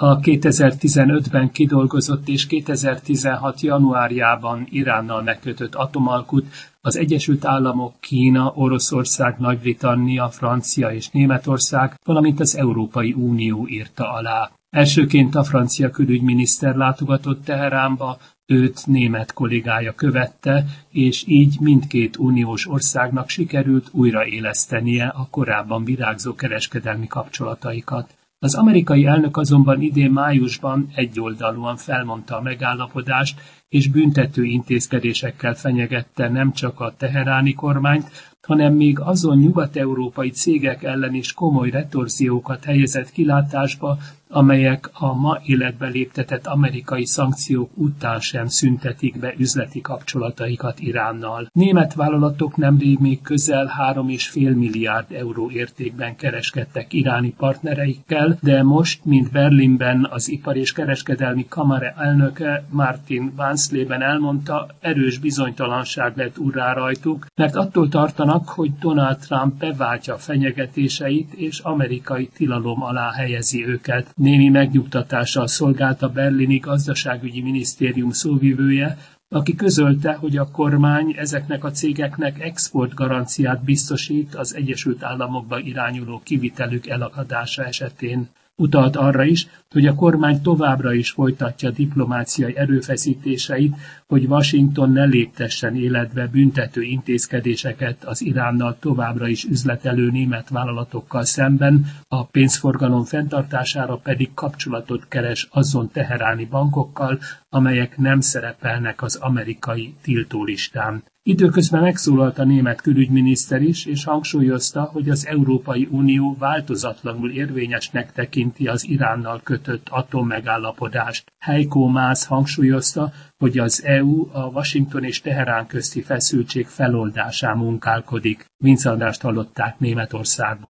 A 2015-ben kidolgozott és 2016. januárjában Iránnal megkötött atomalkut az Egyesült Államok, Kína, Oroszország, Nagy-Britannia, Francia és Németország, valamint az Európai Unió írta alá. Elsőként a francia külügyminiszter látogatott Teheránba, őt német kollégája követte, és így mindkét uniós országnak sikerült újraélesztenie a korábban virágzó kereskedelmi kapcsolataikat. Az amerikai elnök azonban idén májusban egyoldalúan felmondta a megállapodást, és büntető intézkedésekkel fenyegette nem csak a teheráni kormányt, hanem még azon nyugat-európai cégek ellen is komoly retorziókat helyezett kilátásba, amelyek a ma életbe léptetett amerikai szankciók után sem szüntetik be üzleti kapcsolataikat Iránnal. Német vállalatok nemrég még közel 3,5 milliárd euró értékben kereskedtek iráni partnereikkel, de most, mint Berlinben az Ipar- és Kereskedelmi Kamara elnöke Martin Wansleben elmondta, erős bizonytalanság lett urrá rajtuk, mert attól tartanak, hogy Donald Trump beváltja fenyegetéseit és amerikai tilalom alá helyezi őket. Némi megnyugtatással szolgált a berlini gazdaságügyi minisztérium szóvivője, aki közölte, hogy a kormány ezeknek a cégeknek exportgaranciát biztosít az Egyesült Államokba irányuló kivitelük elakadása esetén. Utalt arra is, hogy a kormány továbbra is folytatja diplomáciai erőfeszítéseit, hogy Washington ne léptessen életbe büntető intézkedéseket az Iránnal továbbra is üzletelő német vállalatokkal szemben, a pénzforgalom fenntartására pedig kapcsolatot keres azon teheráni bankokkal, amelyek nem szerepelnek az amerikai tiltólistán. Időközben megszólalt a német külügyminiszter is, és hangsúlyozta, hogy az Európai Unió változatlanul érvényesnek tekinti az Iránnal kötött atommegállapodást. Heiko Maas hangsúlyozta, hogy az EU a Washington és Teherán közti feszültség feloldásán munkálkodik. Vince Andrást hallották Németországból.